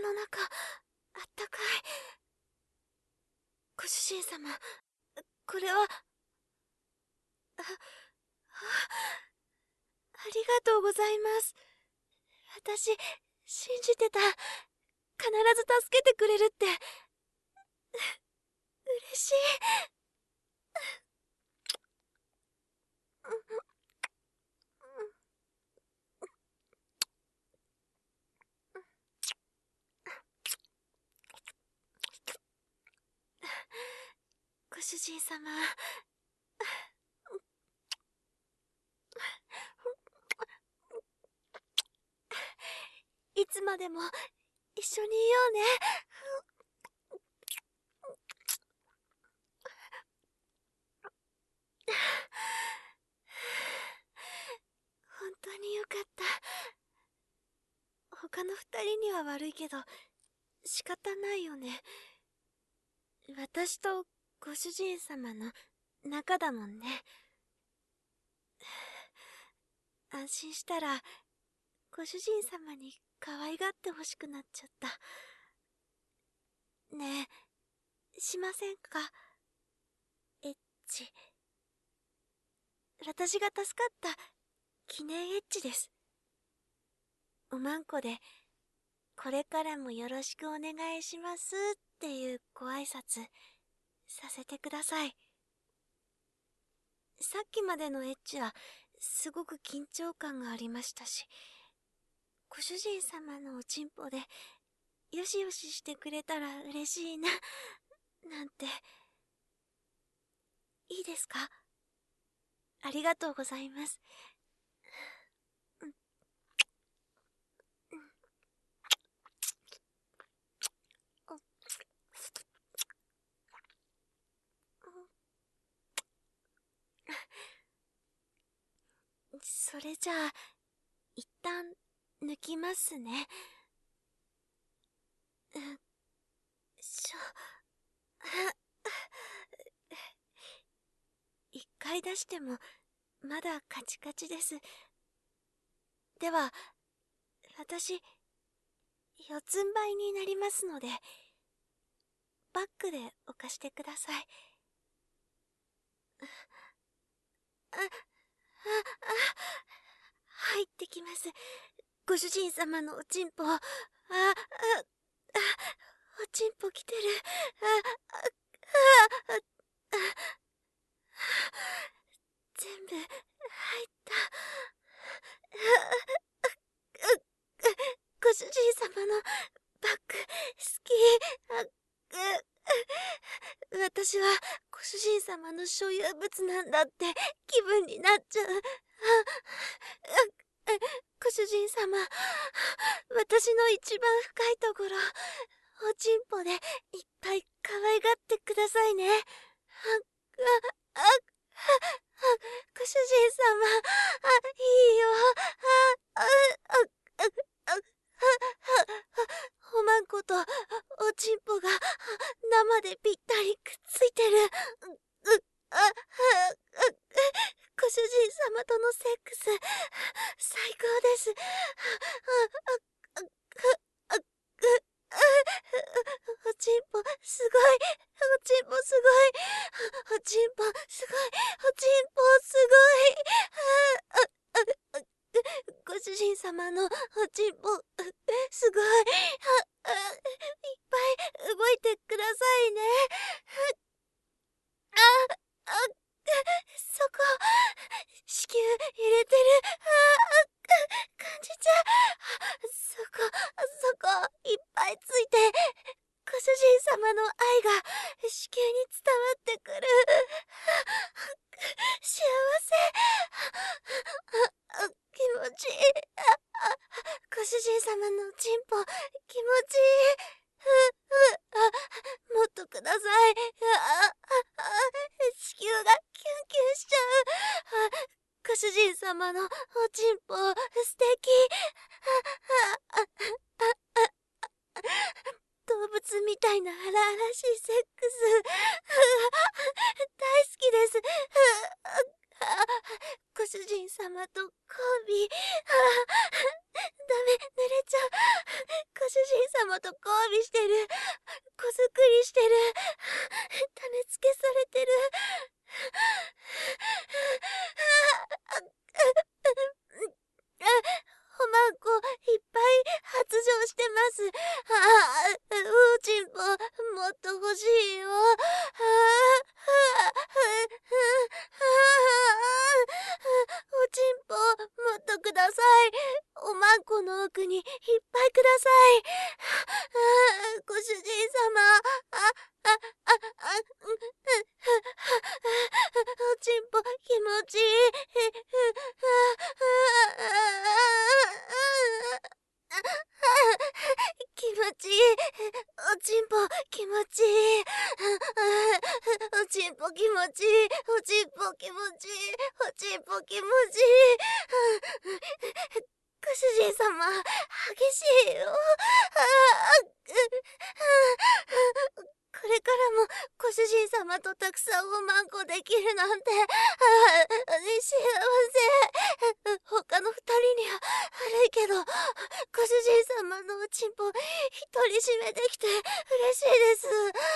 の中、あったかい。ご主人様、これは、あ、ありがとうございます。私、信じてた。必ず助けてくれるって。嬉しい。ご主人様。いつまでも一緒にいようね。本当によかった。他の二人には悪いけど、仕方ないよね。私とご主人様の仲だもんね。安心したら、ご主人様に可愛がってほしくなっちゃった。ねえ、しませんか？エッチ。私が助かった記念エッチです。おまんこで、これからもよろしくお願いしますっていうご挨拶させてください。さっきまでのエッチはすごく緊張感がありましたし、ご主人様のおちんぽでよしよししてくれたら嬉しいな、なんて。いいですか？ありがとうございます。それじゃあ、一旦抜きますね。一回出してもまだカチカチです。では、私、四つん這いになりますので、バックで置かしてください。入ってきます。ご主人様のおちんぽ。おちんぽ来てる。全部入った。ご主人様のバッグ好き。私はご主人様の所有物なんだって気分になっちゃう。ご主人様、私の一番深いところ、おちんぽでいっぱい可愛がってくださいね。ご主人様、いいよ。おまんことおちんぽが生でぴったりくっついてる。ご主人様とのセックス、最高です。おちんぽ、すごい。おちんぽ、すごい。おちんぽ、すごい。おちんぽ、すごい。ご主人様のおちんぽ、すごい。いっぱい動いてくださいね。そこ、子宮入れてる。感じちゃう。そこ、いっぱいついて、ご主人様の愛が子宮に伝わってくる。幸せ。気持ちいい。ご主人様のチンポ、気持ちいい。もっとください。子宮がキュンキュンしちゃう。ご主人様のおちんぽ、素敵。動物みたいな荒々しいセックス。大好きです。ご主人様と交尾。ダメ、濡れちゃう。ご主人様様と交尾してる。子作りしてる。種付けされてる。おまんこいっぱい発情してます。おちんぽもっと欲しいよ。おちんぽもっとください。おまんこの奥にいっぱいください。ご主人様。おちんぽ気持ちいい。気持ちいい。おちんぽ気持ちいい。おちんぽ気持ちいい。おちんぽ気持ちいい。おちんぽ気持ちいい。ご主人様、激しいよ。これからもご主人様とたくさんおまんこできるなんて、幸せ。他の二人には悪いけど、ご主人様のおちんぽ独り占めできて嬉しいです。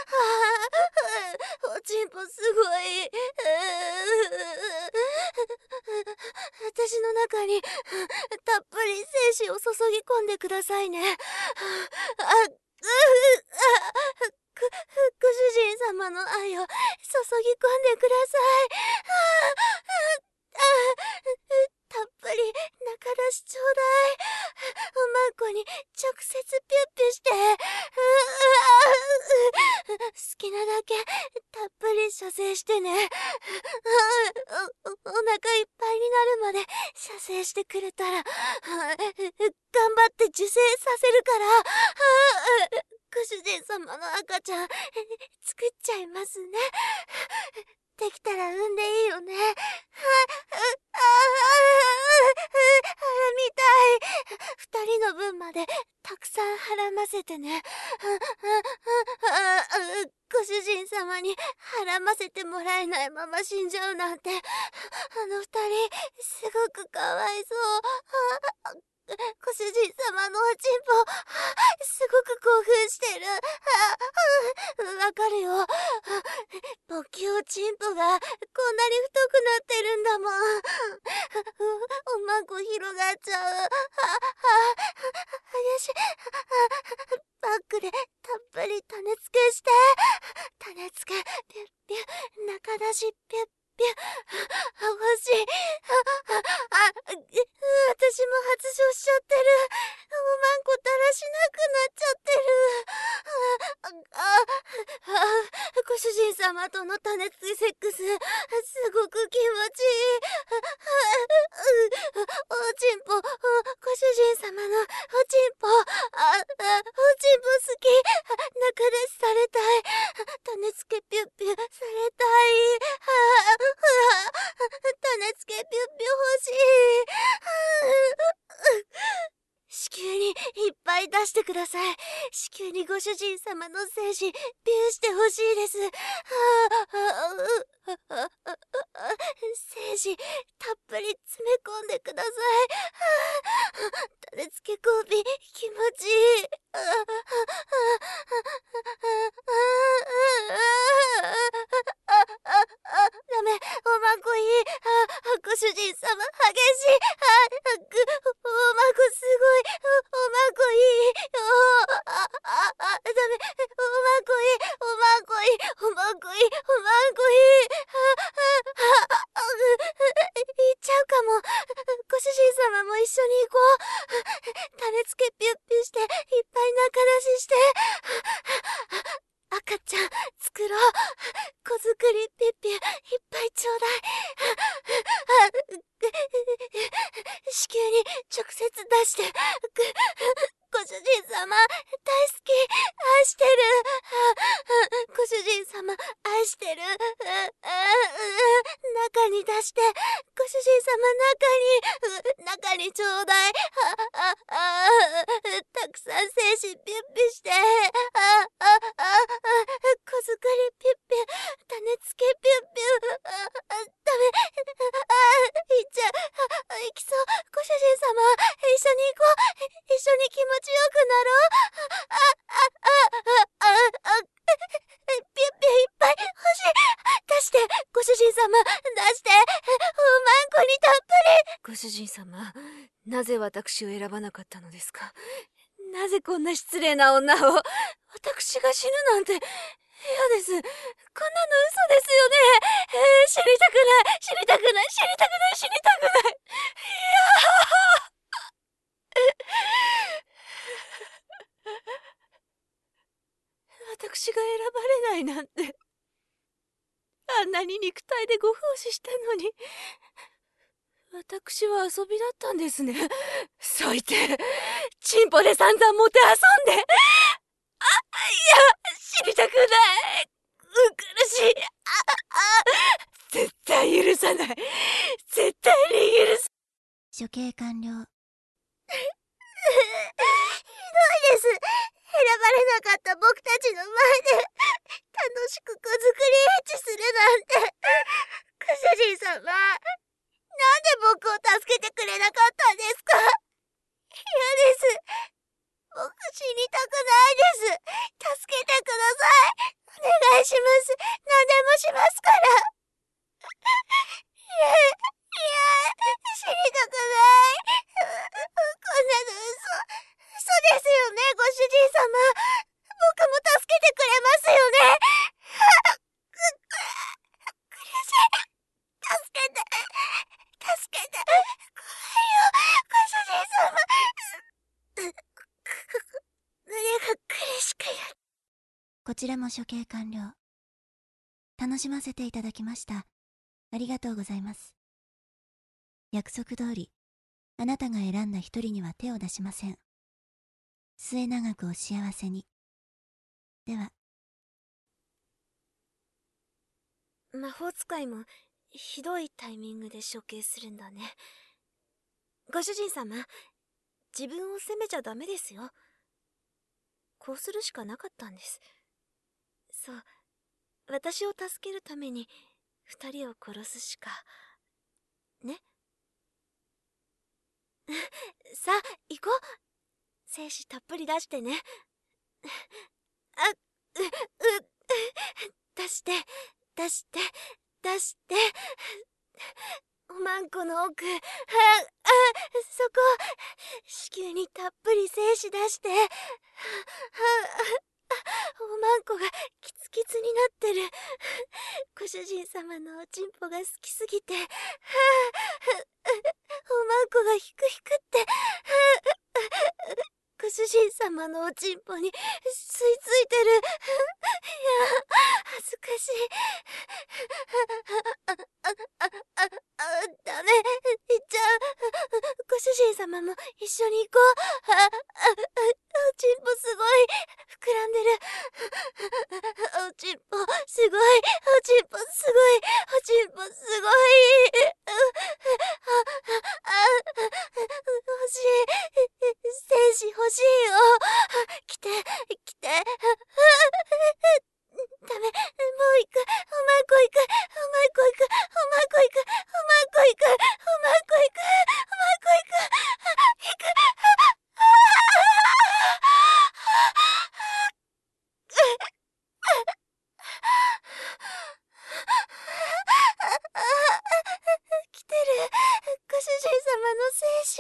おちんぽすごい。私の中にたっぷり精子を注ぎ込んでくださいね。ご主人様の愛を注ぎ込んでください。たっぷり中出しちょうだい。おまんこに直接ピュッピュして。好きなだけたっぷり射精してね。お腹いっぱいになるまで射精してくれたら、頑張って受精させるから。ご主人様の赤ちゃん作っちゃいますね。できたら産んでいいよね。見たい。二人の分までたくさんはらませてね。ご主人様にはらませてもらえないまま死んじゃうなんて、あの二人すごくかわいそう。ご主人様のおちんぽすごく興奮してる。わかるよ。勃起おちんぽがこんなに太くなってるんだもん。おまんこ広がっちゃう。激しい。バックでたっぷり種付けして。種付けピュッピュ中出しピュッピュ欲しい。私も発情しちゃってる。おまんこだらしなくなっちゃってる。ご主人様との種付けセックス、すごく気持ちいい。おちんぽ、ご主人様のおちんぽ、おちんぽ好き。中出しされたい。種付けピュッピュされたい。種付けピュッピュ欲しい。子宮にいっぱい出してください。子宮にご主人様の精子ピューしてほしいです。精子たっぷり詰め込んでください。種付け交尾気持ちいい。ダメ、おまんこいい。ご主人様激しい。おまんこすごい。おまんこいい。ダメ、おまんこいい。おまんこいい。おまんこいい。おまんこいい。行っちゃうかも。ご主人様も一緒に行こう。種付けピュッピュしていっぱい中出しして。赤ちゃん作ろう。子作りピュッピュいっぱいちょうだい。子宮に直接出して。ご主人様大好き。愛してる。ご主人様愛してる。中に出して。ご主人様中にちょうだい。たくさん精子ピュッピュして。子作りピュッピュ種付けピュッピュダメ。いっちゃう。行きそう。ご主人様一緒に行こう。一緒に気持ちよくなろう。ピュッピュいっぱい欲しい。出して、ご主人様、出して。おまんこにたっぷり。ご主人様、なぜ私を選ばなかったのですか？なぜこんな失礼な女を。私が死ぬなんて嫌です。こんなの嘘ですよね。知りたくない、知りたくない、知りたくない、知りたくない。いや私が選ばれないなんて。あんなに肉体でご奉仕したのに。私は遊びだったんですね。最低。チンポで散々もてあそんで。いや、知りたくない。苦しい。絶対許さない。絶対に許す。 処刑完了。 ひどいです。選ばれなかった僕たちの前で楽しく子作りエッチするなんて。ご主人様、なんで僕を助けてくれなかったんですか？嫌です。僕死にたくないです。助けてください。お願いします。何でもしますから。いや、死にたくない。こんなの嘘ですよね、ご主人様。僕も助けてくれますよね。苦しい。助けて。助けて。怖いよ、ご主人様。胸が苦しくや。 こちらも処刑完了。楽しませていただきました。ありがとうございます。約束通り、あなたが選んだ一人には手を出しません。末永くお幸せに。では。 魔法使いもひどいタイミングで処刑するんだね。ご主人様、自分を責めちゃダメですよ。こうするしかなかったんです。そう、私を助けるために二人を殺すしか。ね。さあ、行こう。精子たっぷり出してね。出して、出して、出して。おまんこの奥、そこ、子宮にたっぷり精子出して。おまんこがキツキツになってる。ご主人様のおちんぽが好きすぎて。おまんこがヒクヒクって。ご主人様のおちんぽに吸い付いてる。いや、恥ずかしい。ダメ、行っちゃう。ご主人様も一緒に行こう。おちんぽすごい膨らんでる。おちんぽすごい。おちんぽすごい。おちんぽすごい。欲しい。精子欲しいよ。来て、来て。ダメ、もう行く。おまんこ行く。おまんこ行く。おまんこ行く。おまんこ行く。おまんこ行く。おまんこ行く。行く。来てる。ご主人様の精子。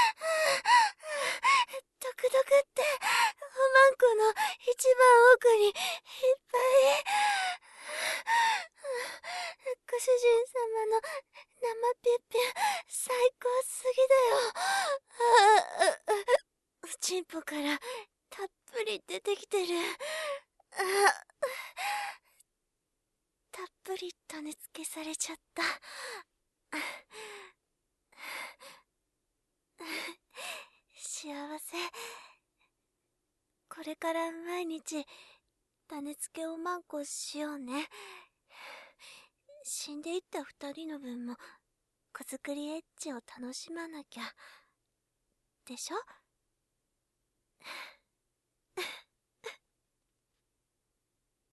ドクドクって、おまんこの一番奥にいっぱい。ご主人様の生ピュッピュ、最高すぎだよ。おちんぽからたっぷり出てきてる。たっぷり種付けされちゃった。幸せ。これから毎日種付けおまんこしようね。死んでいった二人の分も子作りエッチを楽しまなきゃ。でしょ？